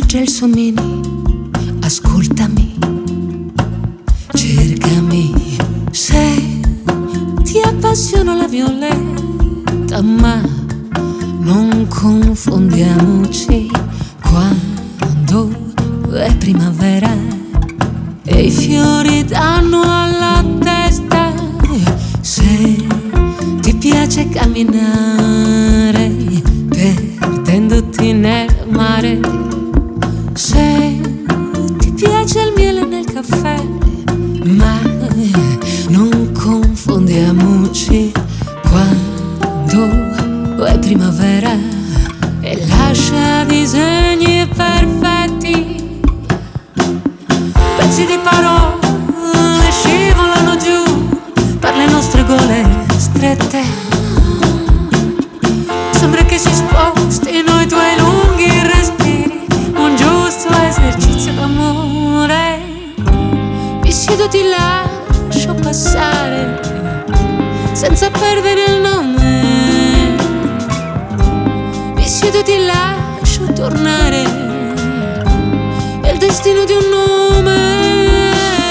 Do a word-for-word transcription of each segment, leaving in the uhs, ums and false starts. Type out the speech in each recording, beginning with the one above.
gelso mini, ascoltami, cercami. Se ti appassiona la violetta, ma non confondiamoci quando è primavera e i fiori danno alla testa. Se ti piace camminare perdendoti nel mare, se ti piace il miele nel caffè, ma non confondiamoci quando è primavera e lascia disegni perfetti. Pezzi di parole scivolano giù per le nostre gole strette. Sembra che si spostino i tuoi lunghi respiri, un giusto esercizio d'amore. Mi siedo, ti lascio passare senza perdere il nome. Mi siedo, ti lascio tornare, è il destino di un nome.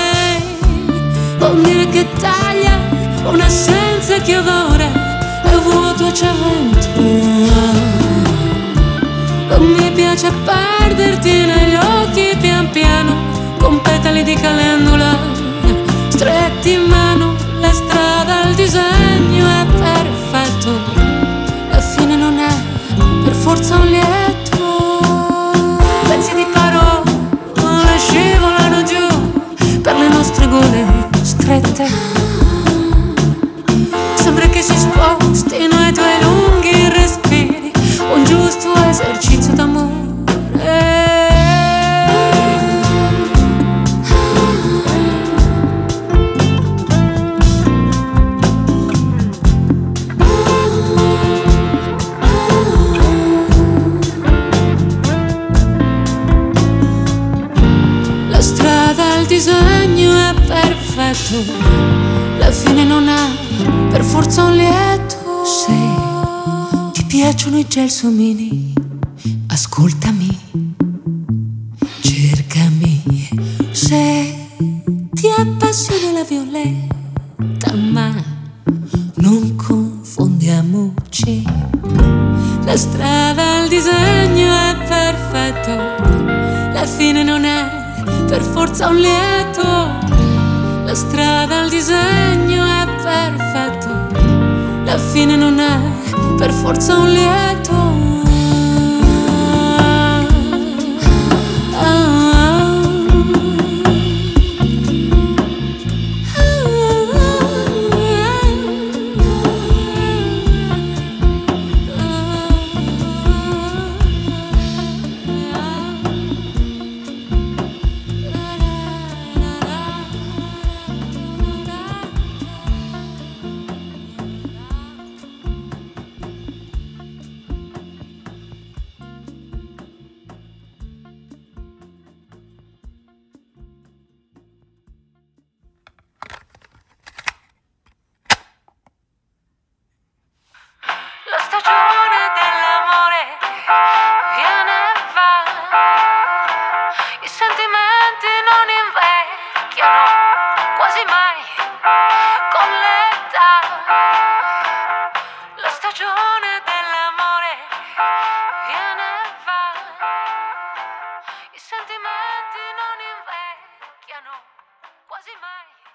Un dire che taglia, un'assenza che avora, è un vuoto c'avventura. Non mi piace perderti negli occhi pian piano, con petali di calendula stretti in mano. La strada, il disegno è perfetto, la fine non è per forza un lieto. Pezzi di parole scivolano giù per le nostre gole strette. Sembra che si spostino i tuoi lunghi respiri, un giusto esercizio d'amore. La strada, il disegno è perfetto, la fine non è per forza un lieto. Se ti piacciono i gelsomini, ascoltami, cercami. Se ti appassiona la violetta, ma non confondiamoci. La strada, il disegno è perfetto, la fine non è per forza un lieto. La strada, il disegno è perfetto, la fine non è per forza un lieto. La stagione dell'amore viene e va, i sentimenti non invecchiano quasi mai con l'età. La stagione dell'amore viene e va, i sentimenti non invecchiano quasi mai.